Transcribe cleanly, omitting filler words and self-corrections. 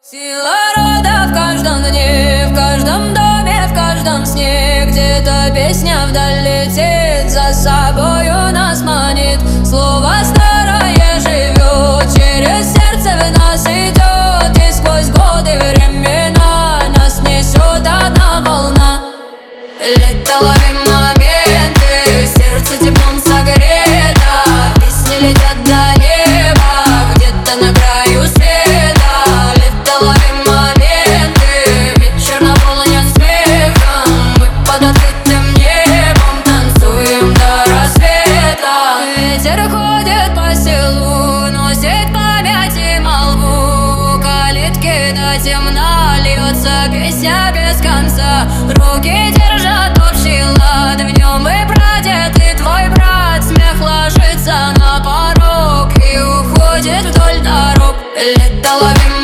Сила рода в каждом дне, в каждом доме, в каждом сне. Где-то песня вдаль летит, за собою нас манит. Слово старое живет, через сердце в нас идет. И сквозь годы времена нас несет одна волна. Лето, ловим моменты, сердце теплом согрето. Песни летят до неба, где-то на краю света. Лето, ловим моменты, вечер наполнен смехом. Мы под открытым небом танцуем до рассвета. Ветер ходит по селу, носит память и молву. Калитки до темна, льется песня без конца. Руки держат общий лад, в нем и прадед, и твой брат. Смех ложится на порог и уходит вдоль дорог. Лето, ловим